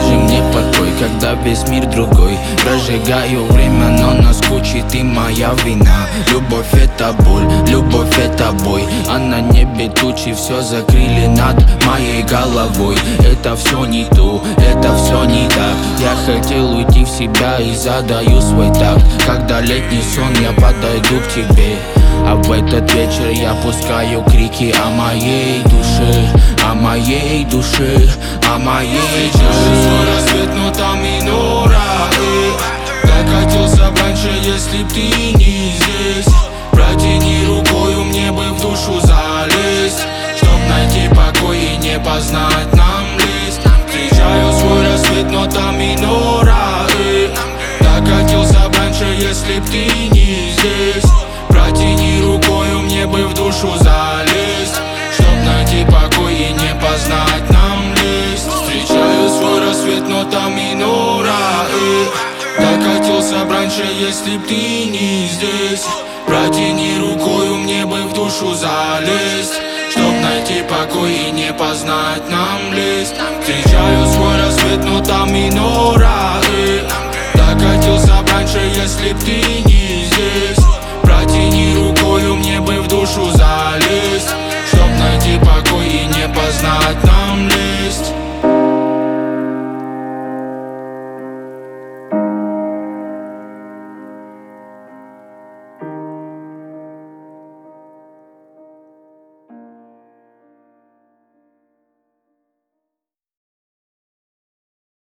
Скажи мне покой, когда весь мир другой. Прожигаю время, но наскучит и моя вина. Любовь это боль, любовь это бой. А на небе тучи все закрыли над моей головой. Это все не то, это все не так. Я хотел уйти в себя и задаю свой такт. Когда летний сон, я подойду к тебе. А в этот вечер я пускаю крики о моей душе, о моей душе, о моей душе. Свой рассвет, но там минора. Докатился б раньше, если б ты не здесь. Протяни рукою, мне бы в душу залезть, чтоб найти покой и не познать нам лезть. Встречаю свой рассвет, но там минора. Докатился б раньше, если б ты не здесь. Протяни рукою, мне бы в душу залезть, чтоб найти покой и не познать нам лезть. Встречаю свой рассвет, но там минора. Докатился б раньше, если б ты не здесь. Протяни рукою, мне бы в душу залезть, чтоб найти покой и не познать нам лезть.